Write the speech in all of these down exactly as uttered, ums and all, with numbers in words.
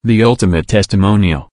The ultimate testimonial.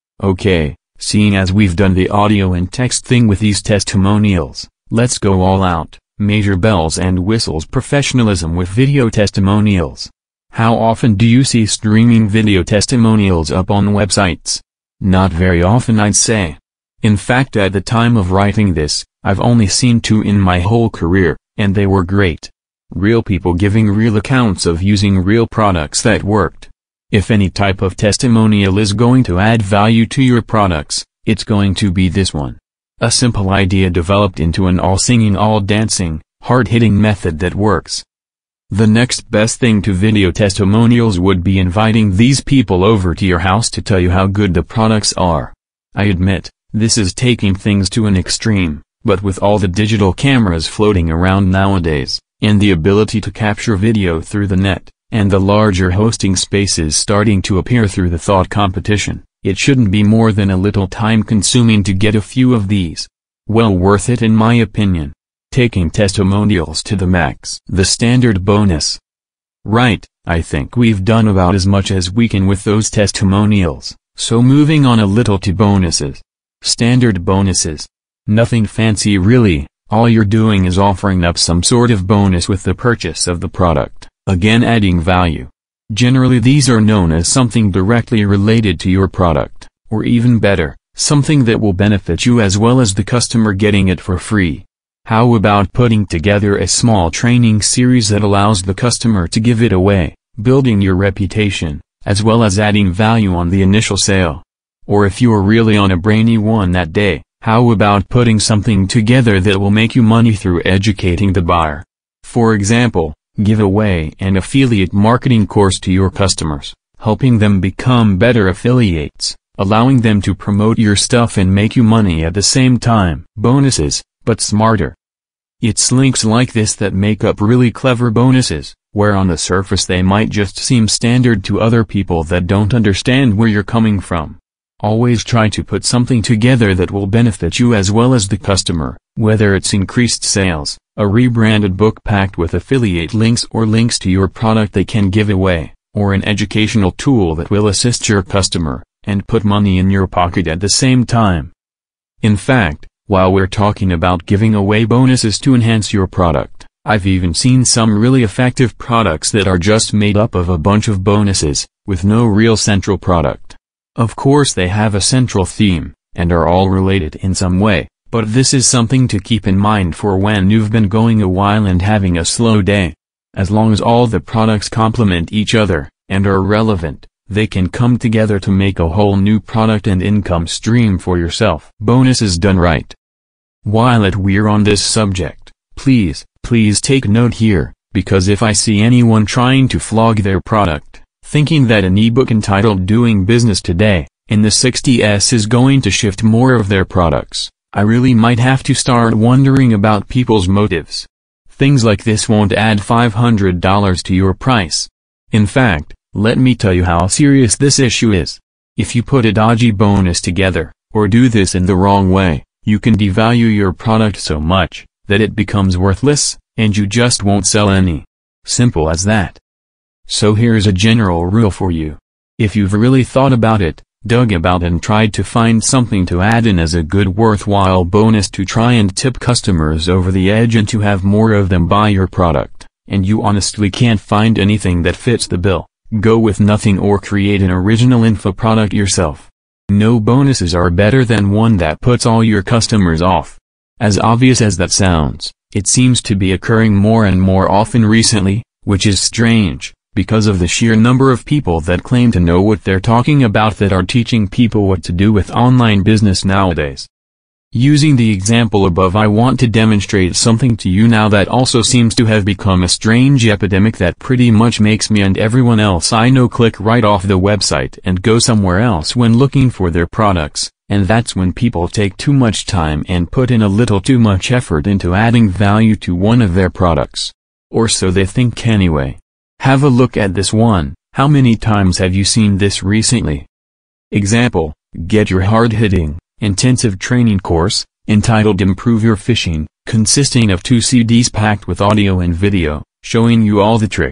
Okay, seeing as we've done the audio and text thing with these testimonials, let's go all out, major bells and whistles professionalism with video testimonials. How often do you see streaming video testimonials up on websites? Not very often, I'd say. In fact, at the time of writing this, I've only seen two in my whole career, and they were great. Real people giving real accounts of using real products that worked. If any type of testimonial is going to add value to your products, it's going to be this one. A simple idea developed into an all-singing, all-dancing, hard-hitting method that works. The next best thing to video testimonials would be inviting these people over to your house to tell you how good the products are. I admit, this is taking things to an extreme, but with all the digital cameras floating around nowadays, and the ability to capture video through the net, and the larger hosting spaces starting to appear through the thought competition, it shouldn't be more than a little time-consuming to get a few of these. Well worth it in my opinion. Taking testimonials to the max. The standard bonus. Right, I think we've done about as much as we can with those testimonials, so moving on a little to bonuses. Standard bonuses. Nothing fancy really, all you're doing is offering up some sort of bonus with the purchase of the product, again adding value. Generally these are known as something directly related to your product, or even better, something that will benefit you as well as the customer getting it for free. How about putting together a small training series that allows the customer to give it away, building your reputation, as well as adding value on the initial sale? Or if you're really on a brainy one that day, how about putting something together that will make you money through educating the buyer? For example, give away an affiliate marketing course to your customers, helping them become better affiliates, allowing them to promote your stuff and make you money at the same time. Bonuses, but smarter. It's links like this that make up really clever bonuses, where on the surface they might just seem standard to other people that don't understand where you're coming from. Always try to put something together that will benefit you as well as the customer, whether it's increased sales, a rebranded book packed with affiliate links or links to your product they can give away, or an educational tool that will assist your customer, and put money in your pocket at the same time. In fact, while we're talking about giving away bonuses to enhance your product, I've even seen some really effective products that are just made up of a bunch of bonuses, with no real central product. Of course they have a central theme, and are all related in some way, but this is something to keep in mind for when you've been going a while and having a slow day. As long as all the products complement each other, and are relevant, they can come together to make a whole new product and income stream for yourself. Bonuses done right. While it we're on this subject, please, please take note here, because if I see anyone trying to flog their product, thinking that an ebook entitled Doing Business Today, in the sixties is going to shift more of their products, I really might have to start wondering about people's motives. Things like this won't add five hundred dollars to your price. In fact, let me tell you how serious this issue is. If you put a dodgy bonus together, or do this in the wrong way, you can devalue your product so much, that it becomes worthless, and you just won't sell any. Simple as that. So here's a general rule for you. If you've really thought about it, dug about and tried to find something to add in as a good worthwhile bonus to try and tip customers over the edge and to have more of them buy your product, and you honestly can't find anything that fits the bill, go with nothing or create an original info product yourself. No bonuses are better than one that puts all your customers off. As obvious as that sounds, it seems to be occurring more and more often recently, which is strange, because of the sheer number of people that claim to know what they're talking about that are teaching people what to do with online business nowadays. Using the example above, I want to demonstrate something to you now that also seems to have become a strange epidemic that pretty much makes me and everyone else I know click right off the website and go somewhere else when looking for their products, and that's when people take too much time and put in a little too much effort into adding value to one of their products. Or so they think anyway. Have a look at this one. How many times have you seen this recently? Example, get your hard-hitting, intensive training course, entitled Improve Your Fishing, consisting of two C Ds packed with audio and video, showing you all the tricks,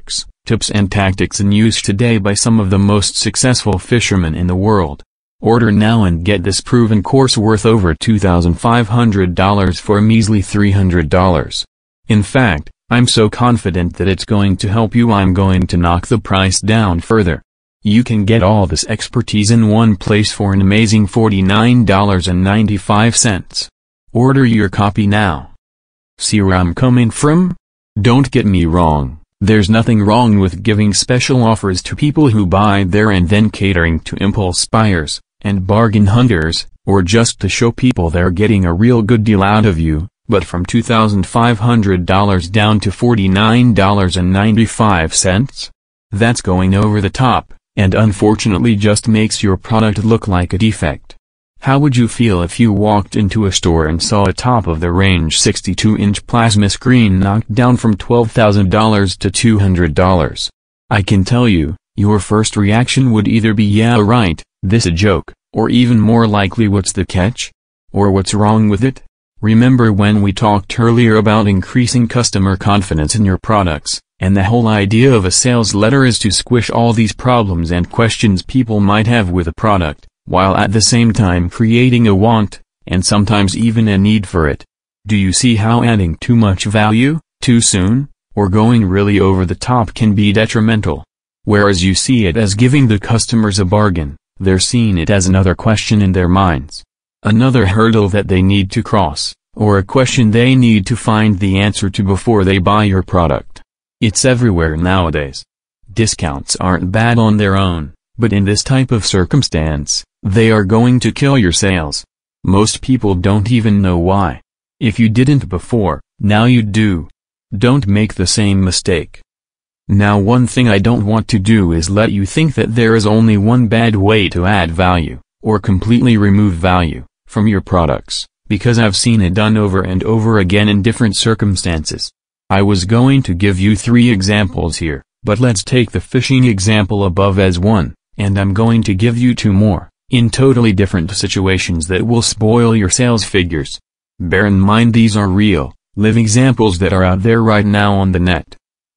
tips and tactics in use today by some of the most successful fishermen in the world. Order now and get this proven course worth over two thousand five hundred dollars for a measly three hundred dollars. In fact, I'm so confident that it's going to help you, I'm going to knock the price down further. You can get all this expertise in one place for an amazing forty-nine dollars and ninety-five cents. Order your copy now. See where I'm coming from? Don't get me wrong, there's nothing wrong with giving special offers to people who buy there and then catering to impulse buyers and bargain hunters, or just to show people they're getting a real good deal out of you. But from two thousand five hundred dollars down to forty-nine dollars and ninety-five cents? That's going over the top, and unfortunately just makes your product look like a defect. How would you feel if you walked into a store and saw a top-of-the-range sixty-two inch plasma screen knocked down from twelve thousand dollars to two hundred dollars? I can tell you, your first reaction would either be yeah right, this a joke, or even more likely what's the catch? Or what's wrong with it? Remember when we talked earlier about increasing customer confidence in your products, and the whole idea of a sales letter is to squish all these problems and questions people might have with a product, while at the same time creating a want, and sometimes even a need for it. Do you see how adding too much value, too soon, or going really over the top can be detrimental? Whereas you see it as giving the customers a bargain, they're seeing it as another question in their minds. Another hurdle that they need to cross, or a question they need to find the answer to before they buy your product. It's everywhere nowadays. Discounts aren't bad on their own, but in this type of circumstance, they are going to kill your sales. Most people don't even know why. If you didn't before, now you do. Don't make the same mistake. Now, one thing I don't want to do is let you think that there is only one bad way to add value, or completely remove value from your products, because I've seen it done over and over again in different circumstances. I was going to give you three examples here, but let's take the fishing example above as one, and I'm going to give you two more, in totally different situations that will spoil your sales figures. Bear in mind these are real, live examples that are out there right now on the net.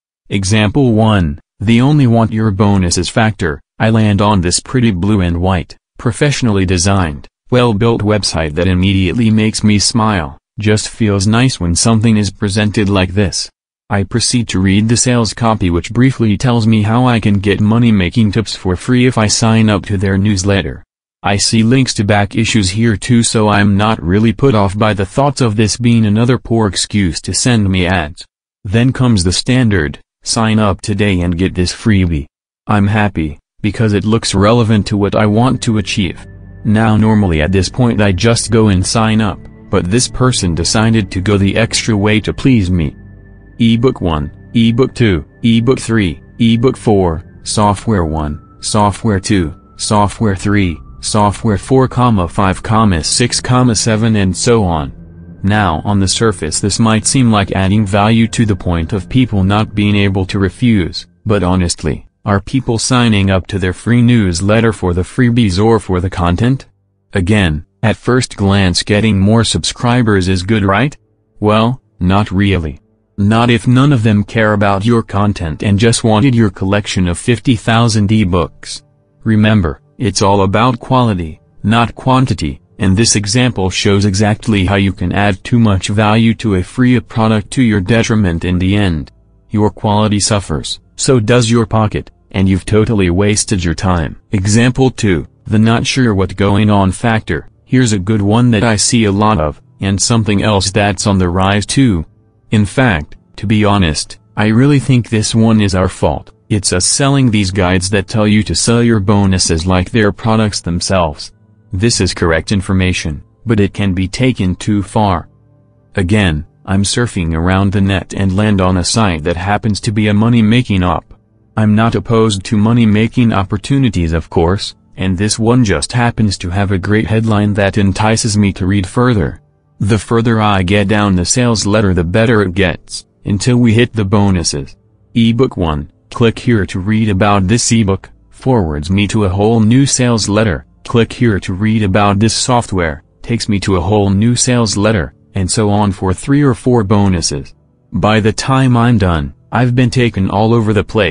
Example one, the only want your bonuses factor. I land on this pretty blue and white, professionally designed, well-built website that immediately makes me smile. Just feels nice when something is presented like this. I proceed to read the sales copy, which briefly tells me how I can get money-making tips for free if I sign up to their newsletter. I see links to back issues here too, so I'm not really put off by the thoughts of this being another poor excuse to send me ads. Then comes the standard, sign up today and get this freebie. I'm happy, because it looks relevant to what I want to achieve. Now normally at this point I just go and sign up, but this person decided to go the extra way to please me. Ebook one, Ebook two, Ebook three, Ebook four, Software one, Software two, Software three, Software four, five, six, seven and so on. Now on the surface this might seem like adding value to the point of people not being able to refuse, but honestly, are people signing up to their free newsletter for the freebies or for the content? Again, at first glance getting more subscribers is good, right? Well, not really. Not if none of them care about your content and just wanted your collection of fifty thousand ebooks. Remember, it's all about quality, not quantity, and this example shows exactly how you can add too much value to a free product to your detriment in the end. Your quality suffers, so does your pocket, and you've totally wasted your time. Example two, the not sure what going on factor. Here's a good one that I see a lot of, and something else that's on the rise too. In fact, to be honest, I really think this one is our fault. It's us selling these guides that tell you to sell your bonuses like they're products themselves. This is correct information, but it can be taken too far. Again, I'm surfing around the net and land on a site that happens to be a money-making op. I'm not opposed to money-making opportunities, of course, and this one just happens to have a great headline that entices me to read further. The further I get down the sales letter the better it gets, until we hit the bonuses. Ebook one, click here to read about this ebook, forwards me to a whole new sales letter, click here to read about this software, takes me to a whole new sales letter, and so on for three or four bonuses. By the time I'm done, I've been taken all over the place,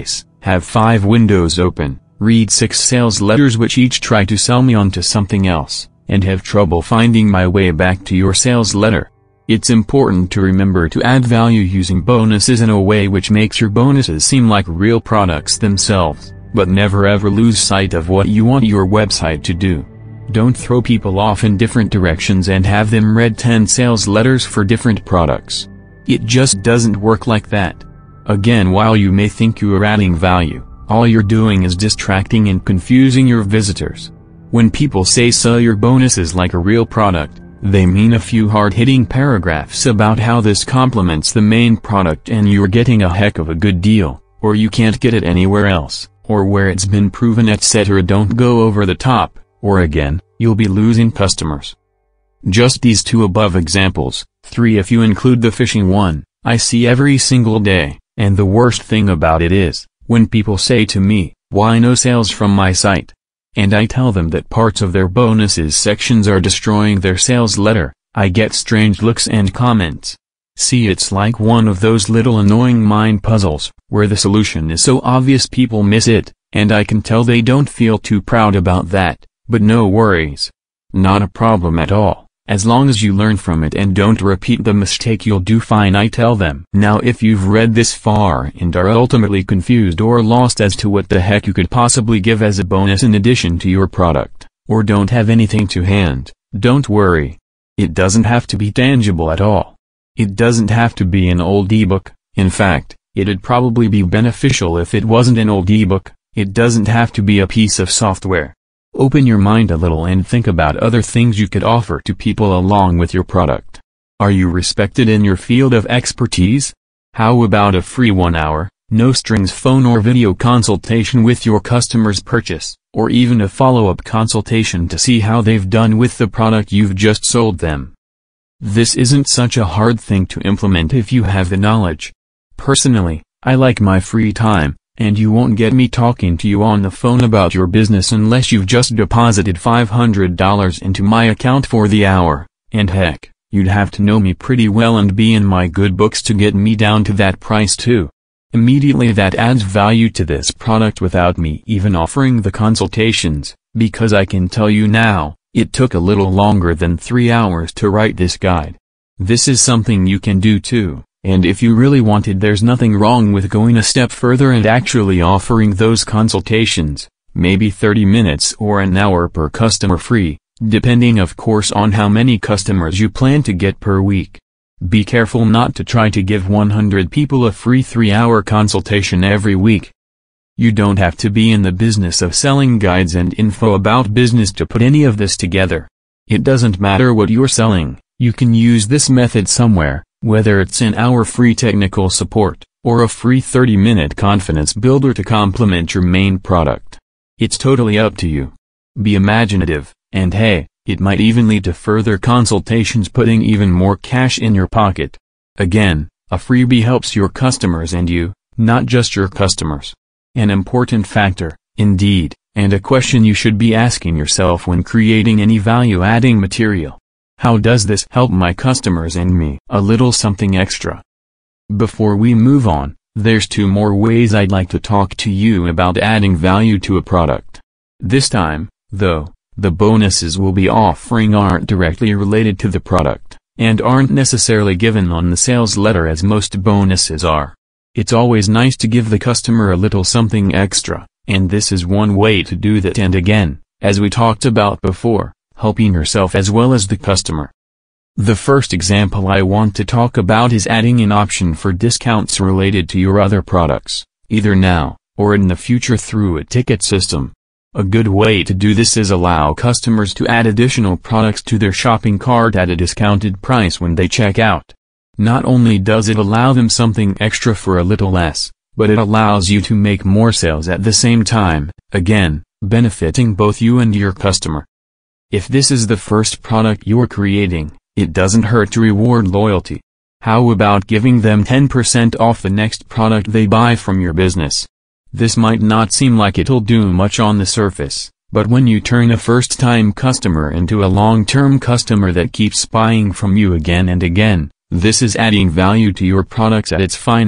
have five windows open, read six sales letters which each try to sell me onto something else, and have trouble finding my way back to your sales letter. It's important to remember to add value using bonuses in a way which makes your bonuses seem like real products themselves, but never ever lose sight of what you want your website to do. Don't throw people off in different directions and have them read ten sales letters for different products. It just doesn't work like that. Again, while you may think you are adding value, all you're doing is distracting and confusing your visitors. When people say sell your bonuses like a real product, they mean a few hard-hitting paragraphs about how this complements the main product and you're getting a heck of a good deal, or you can't get it anywhere else, or where it's been proven, et cetera. Don't go over the top, or again, you'll be losing customers. Just these two above examples, three if you include the fishing one, I see every single day, and the worst thing about it is, when people say to me, "Why no sales from my site?" and I tell them that parts of their bonuses sections are destroying their sales letter, I get strange looks and comments. See, it's like one of those little annoying mind puzzles, where the solution is so obvious people miss it, and I can tell they don't feel too proud about that, but no worries. Not a problem at all, as long as you learn from it and don't repeat the mistake, you'll do fine, I tell them. Now if you've read this far and are ultimately confused or lost as to what the heck you could possibly give as a bonus in addition to your product, or don't have anything to hand, don't worry. It doesn't have to be tangible at all. It doesn't have to be an old ebook. In fact, it'd probably be beneficial if it wasn't an old ebook. It doesn't have to be a piece of software. Open your mind a little and think about other things you could offer to people along with your product. Are you respected in your field of expertise? How about a free one-hour, no-strings phone or video consultation with your customer's purchase, or even a follow-up consultation to see how they've done with the product you've just sold them? This isn't such a hard thing to implement if you have the knowledge. Personally, I like my free time, and you won't get me talking to you on the phone about your business unless you've just deposited five hundred dollars into my account for the hour, and heck, you'd have to know me pretty well and be in my good books to get me down to that price too. Immediately that adds value to this product without me even offering the consultations, because I can tell you now, it took a little longer than three hours to write this guide. This is something you can do too. And if you really wanted, there's nothing wrong with going a step further and actually offering those consultations, maybe thirty minutes or an hour per customer free, depending of course on how many customers you plan to get per week. Be careful not to try to give one hundred people a free three-hour consultation every week. You don't have to be in the business of selling guides and info about business to put any of this together. It doesn't matter what you're selling, you can use this method somewhere. Whether it's an hour free technical support, or a free thirty minute confidence builder to complement your main product. It's totally up to you. Be imaginative, and hey, it might even lead to further consultations, putting even more cash in your pocket. Again, a freebie helps your customers and you, not just your customers. An important factor, indeed, and a question you should be asking yourself when creating any value-adding material. How does this help my customers and me? A little something extra. Before we move on, there's two more ways I'd like to talk to you about adding value to a product. This time, though, the bonuses we'll be offering aren't directly related to the product, and aren't necessarily given on the sales letter as most bonuses are. It's always nice to give the customer a little something extra, and this is one way to do that, and again, as we talked about before, helping yourself as well as the customer. The first example I want to talk about is adding an option for discounts related to your other products, either now, or in the future through a ticket system. A good way to do this is allow customers to add additional products to their shopping cart at a discounted price when they check out. Not only does it allow them something extra for a little less, but it allows you to make more sales at the same time, again, benefiting both you and your customer. If this is the first product you're creating, it doesn't hurt to reward loyalty. How about giving them ten percent off the next product they buy from your business? This might not seem like it'll do much on the surface, but when you turn a first-time customer into a long-term customer that keeps buying from you again and again, this is adding value to your products at its finest,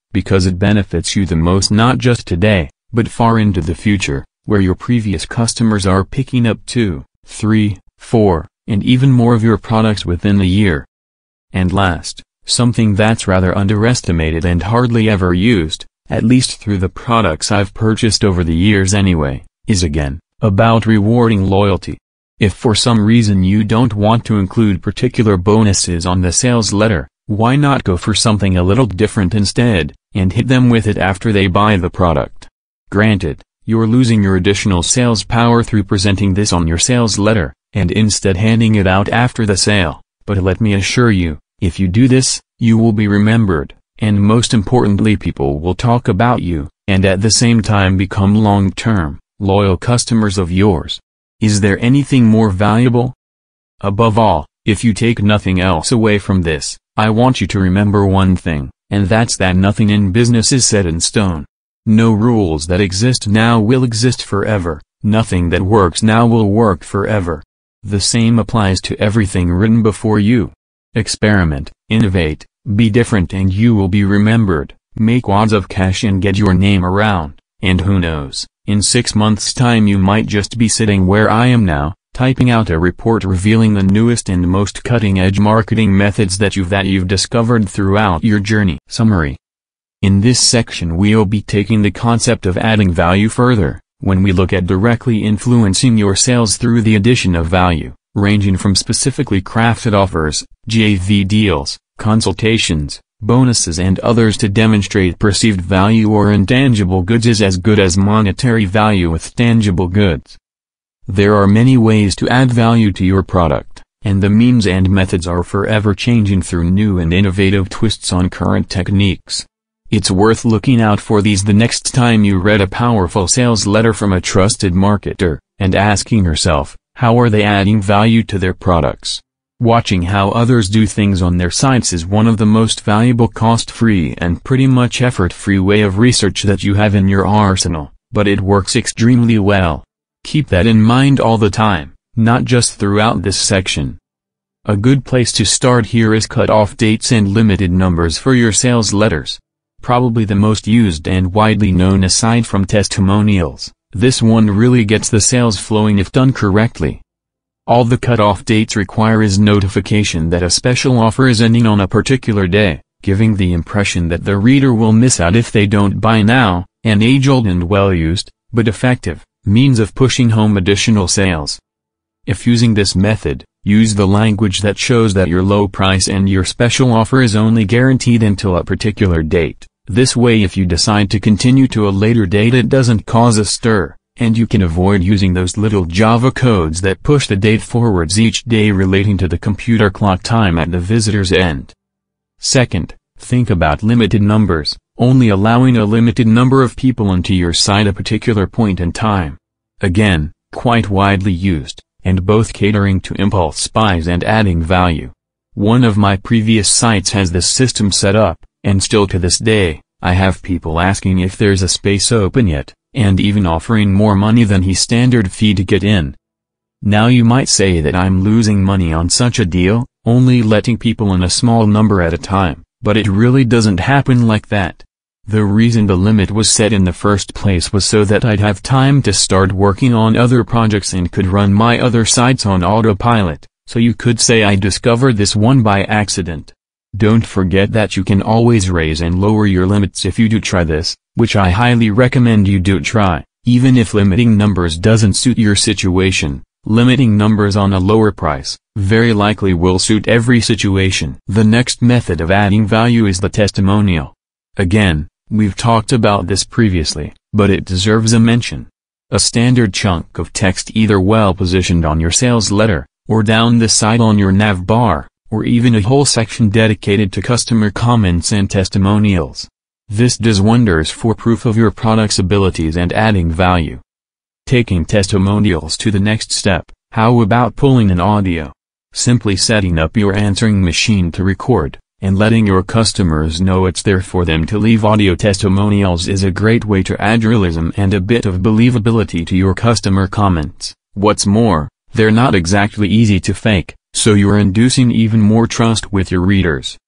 because it benefits you the most not just today, but far into the future, where your previous customers are picking up two, three, four, and even more of your products within a year. And last, something that's rather underestimated and hardly ever used, at least through the products I've purchased over the years anyway, is again, about rewarding loyalty. If for some reason you don't want to include particular bonuses on the sales letter, why not go for something a little different instead, and hit them with it after they buy the product? Granted, you're losing your additional sales power through presenting this on your sales letter, and instead handing it out after the sale, but let me assure you, if you do this, you will be remembered, and most importantly people will talk about you, and at the same time become long-term, loyal customers of yours. Is there anything more valuable? Above all, if you take nothing else away from this, I want you to remember one thing, and that's that nothing in business is set in stone. No rules that exist now will exist forever, nothing that works now will work forever. The same applies to everything written before you. Experiment, innovate, be different and you will be remembered, make wads of cash and get your name around, and who knows, in six months' time you might just be sitting where I am now, typing out a report revealing the newest and most cutting-edge marketing methods that you've that you've discovered throughout your journey. Summary. In this section we'll be taking the concept of adding value further, when we look at directly influencing your sales through the addition of value, ranging from specifically crafted offers, J V deals, consultations, bonuses and others to demonstrate perceived value or intangible goods is as good as monetary value with tangible goods. There are many ways to add value to your product, and the means and methods are forever changing through new and innovative twists on current techniques. It's worth looking out for these the next time you read a powerful sales letter from a trusted marketer, and asking yourself, how are they adding value to their products? Watching how others do things on their sites is one of the most valuable cost-free and pretty much effort-free way of research that you have in your arsenal, but it works extremely well. Keep that in mind all the time, not just throughout this section. A good place to start here is cut-off dates and limited numbers for your sales letters. Probably the most used and widely known aside from testimonials, this one really gets the sales flowing if done correctly. All the cut-off dates require is notification that a special offer is ending on a particular day, giving the impression that the reader will miss out if they don't buy now, an age-old and well-used, but effective, means of pushing home additional sales. If using this method, use the language that shows that your low price and your special offer is only guaranteed until a particular date. This way if you decide to continue to a later date it doesn't cause a stir, and you can avoid using those little Java codes that push the date forwards each day relating to the computer clock time at the visitor's end. Second, think about limited numbers, only allowing a limited number of people into your site at a particular point in time. Again, quite widely used, and both catering to impulse buys and adding value. One of my previous sites has this system set up, and still to this day, I have people asking if there's a space open yet, and even offering more money than his standard fee to get in. Now you might say that I'm losing money on such a deal, only letting people in a small number at a time, but it really doesn't happen like that. The reason the limit was set in the first place was so that I'd have time to start working on other projects and could run my other sites on autopilot, so you could say I discovered this one by accident. Don't forget that you can always raise and lower your limits if you do try this, which I highly recommend you do try, even if limiting numbers doesn't suit your situation. Limiting numbers on a lower price very likely will suit every situation. The next method of adding value is the testimonial. Again, we've talked about this previously, but it deserves a mention. A standard chunk of text either well positioned on your sales letter, or down the side on your nav bar, or even a whole section dedicated to customer comments and testimonials. This does wonders for proof of your product's abilities and adding value. Taking testimonials to the next step, how about pulling an audio? Simply setting up your answering machine to record, and letting your customers know it's there for them to leave audio testimonials is a great way to add realism and a bit of believability to your customer comments. What's more, they're not exactly easy to fake, so you're inducing even more trust with your readers.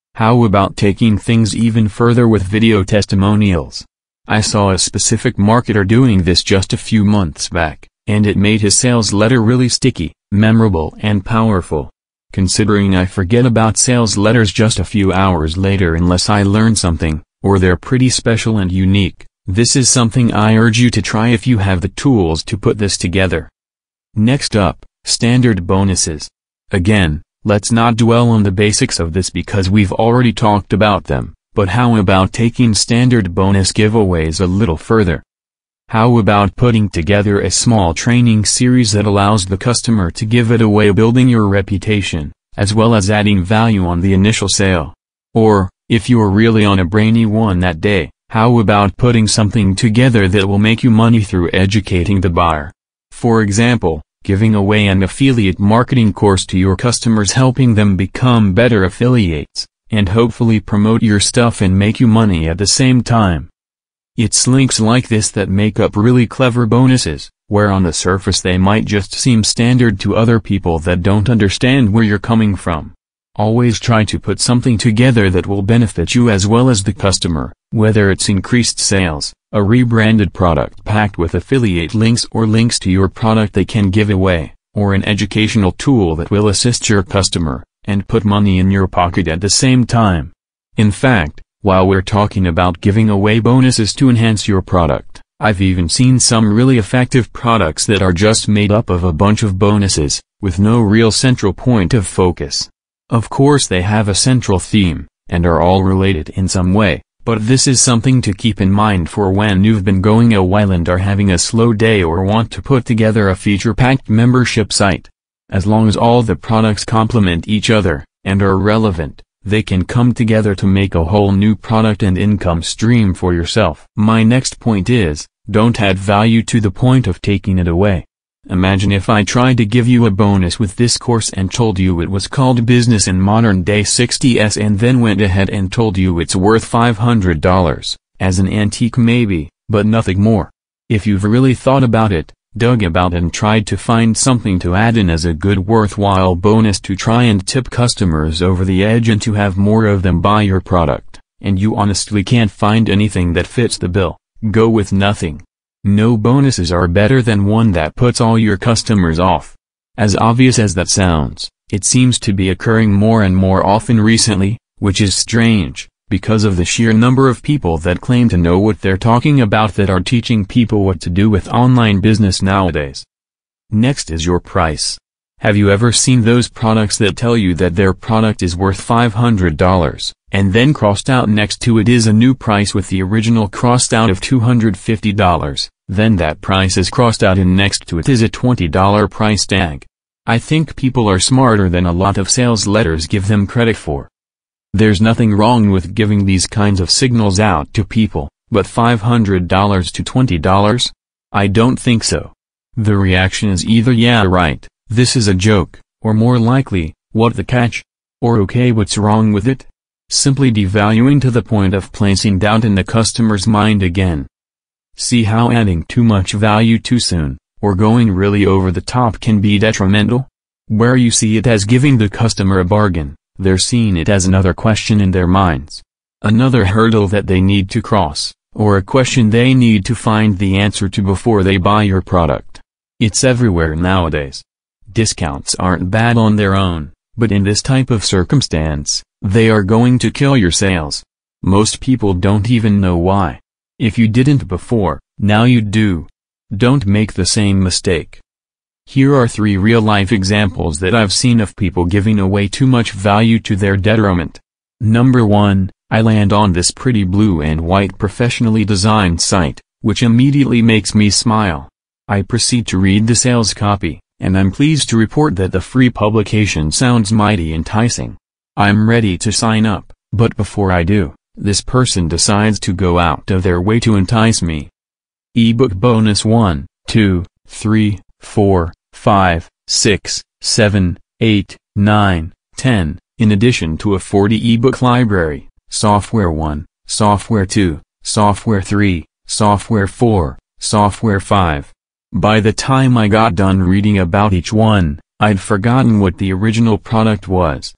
How about taking things even further with video testimonials? I saw a specific marketer doing this just a few months back, and it made his sales letter really sticky, memorable and powerful. Considering I forget about sales letters just a few hours later unless I learn something, or they're pretty special and unique, this is something I urge you to try if you have the tools to put this together. Next up, standard bonuses. Again, let's not dwell on the basics of this because we've already talked about them, but how about taking standard bonus giveaways a little further? How about putting together a small training series that allows the customer to give it away, building your reputation, as well as adding value on the initial sale? Or, if you're really on a brainy one that day, how about putting something together that will make you money through educating the buyer? For example, giving away an affiliate marketing course to your customers, helping them become better affiliates, and hopefully promote your stuff and make you money at the same time. It's links like this that make up really clever bonuses, where on the surface they might just seem standard to other people that don't understand where you're coming from. Always try to put something together that will benefit you as well as the customer, whether it's increased sales, a rebranded product packed with affiliate links or links to your product they can give away, or an educational tool that will assist your customer, and put money in your pocket at the same time. In fact, while we're talking about giving away bonuses to enhance your product, I've even seen some really effective products that are just made up of a bunch of bonuses, with no real central point of focus. Of course they have a central theme, and are all related in some way, but this is something to keep in mind for when you've been going a while and are having a slow day or want to put together a feature-packed membership site. As long as all the products complement each other, and are relevant, they can come together to make a whole new product and income stream for yourself. My next point is, don't add value to the point of taking it away. Imagine if I tried to give you a bonus with this course and told you it was called Business in Modern Day sixty S and then went ahead and told you it's worth five hundred dollars, as an antique maybe, but nothing more. If you've really thought about it, dug about and tried to find something to add in as a good worthwhile bonus to try and tip customers over the edge and to have more of them buy your product, and you honestly can't find anything that fits the bill, go with nothing. No bonuses are better than one that puts all your customers off. As obvious as that sounds, it seems to be occurring more and more often recently, which is strange, because of the sheer number of people that claim to know what they're talking about that are teaching people what to do with online business nowadays. Next is your price. Have you ever seen those products that tell you that their product is worth five hundred dollars, and then crossed out next to it is a new price with the original crossed out of two hundred fifty dollars, then that price is crossed out and next to it is a twenty dollar price tag? I think people are smarter than a lot of sales letters give them credit for. There's nothing wrong with giving these kinds of signals out to people, but five hundred dollars to twenty dollars? I don't think so. The reaction is either yeah right, this is a joke, or more likely, what the catch? Or okay, what's wrong with it? Simply devaluing to the point of placing doubt in the customer's mind again. See how adding too much value too soon, or going really over the top can be detrimental? Where you see it as giving the customer a bargain, they're seeing it as another question in their minds. Another hurdle that they need to cross, or a question they need to find the answer to before they buy your product. It's everywhere nowadays. Discounts aren't bad on their own, but in this type of circumstance, they are going to kill your sales. Most people don't even know why. If you didn't before, now you do. Don't make the same mistake. Here are three real-life examples that I've seen of people giving away too much value to their detriment. Number one, I land on this pretty blue and white professionally designed site, which immediately makes me smile. I proceed to read the sales copy, and I'm pleased to report that the free publication sounds mighty enticing. I'm ready to sign up, but before I do, this person decides to go out of their way to entice me. Ebook bonus one, two, three, four, five, six, seven, eight, nine, ten, in addition to a forty ebook library, software one, software two, software three, software four, software five. By the time I got done reading about each one, I'd forgotten what the original product was.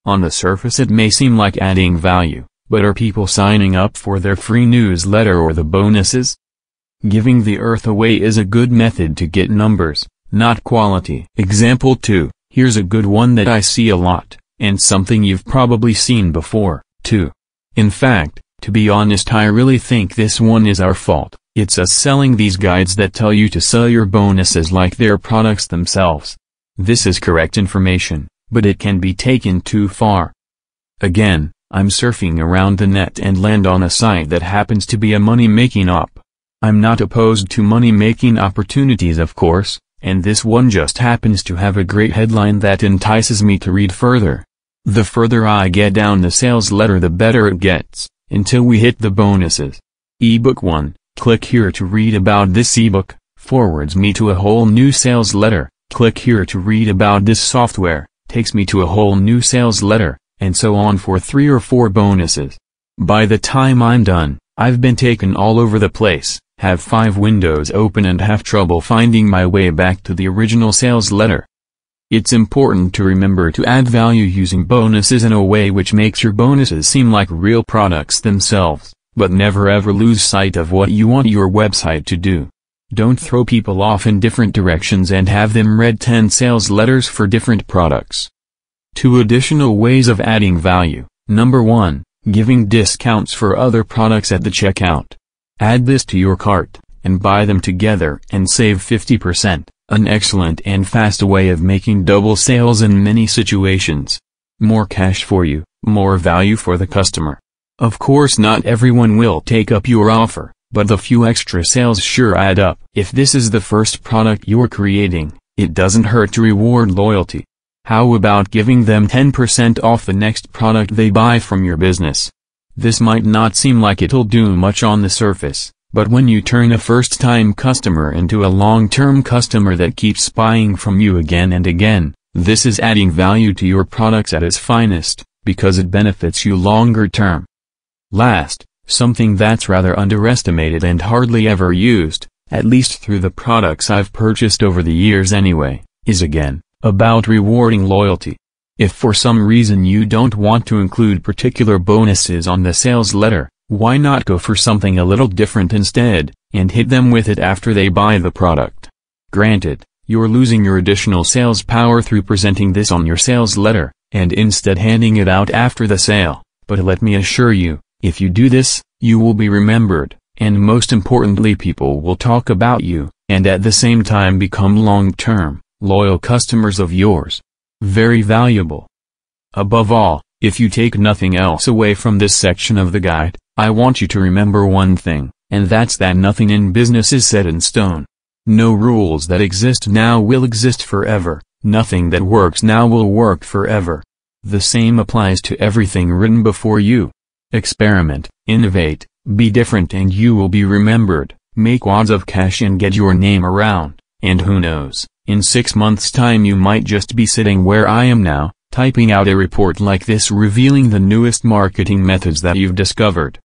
On the surface it may seem like adding value, but are people signing up for their free newsletter or the bonuses? Giving the earth away is a good method to get numbers, not quality. Example two, here's a good one that I see a lot, and something you've probably seen before, too. In fact, to be honest, I really think this one is our fault. It's us selling these guides that tell you to sell your bonuses like they're products themselves. This is correct information, but it can be taken too far. Again, I'm surfing around the net and land on a site that happens to be a money-making op. I'm not opposed to money-making opportunities, of course, and this one just happens to have a great headline that entices me to read further. The further I get down the sales letter, the better it gets, until we hit the bonuses. Ebook one, click here to read about this ebook, forwards me to a whole new sales letter. Click here to read about this software, takes me to a whole new sales letter, and so on for three or four bonuses. By the time I'm done, I've been taken all over the place, have five windows open and have trouble finding my way back to the original sales letter. It's important to remember to add value using bonuses in a way which makes your bonuses seem like real products themselves, but never ever lose sight of what you want your website to do. Don't throw people off in different directions and have them read ten sales letters for different products. Two additional ways of adding value. Number one, giving discounts for other products at the checkout. Add this to your cart, and buy them together and save fifty percent, an excellent and fast way of making double sales in many situations. More cash for you, more value for the customer. Of course, not everyone will take up your offer, but the few extra sales sure add up. If this is the first product you're creating, it doesn't hurt to reward loyalty. How about giving them ten percent off the next product they buy from your business? This might not seem like it'll do much on the surface, but when you turn a first-time customer into a long-term customer that keeps buying from you again and again, this is adding value to your products at its finest, because it benefits you longer term. Last, something that's rather underestimated and hardly ever used, at least through the products I've purchased over the years anyway, is again, about rewarding loyalty. If for some reason you don't want to include particular bonuses on the sales letter, why not go for something a little different instead, and hit them with it after they buy the product? Granted, you're losing your additional sales power through presenting this on your sales letter, and instead handing it out after the sale, but let me assure you, if you do this, you will be remembered, and most importantly people will talk about you, and at the same time become long-term, loyal customers of yours. Very valuable. Above all, if you take nothing else away from this section of the guide, I want you to remember one thing, and that's that nothing in business is set in stone. No rules that exist now will exist forever, nothing that works now will work forever. The same applies to everything written before you. Experiment, innovate, be different, and you will be remembered, make wads of cash and get your name around, and who knows, in six months' time you might just be sitting where I am now, typing out a report like this revealing the newest marketing methods that you've discovered.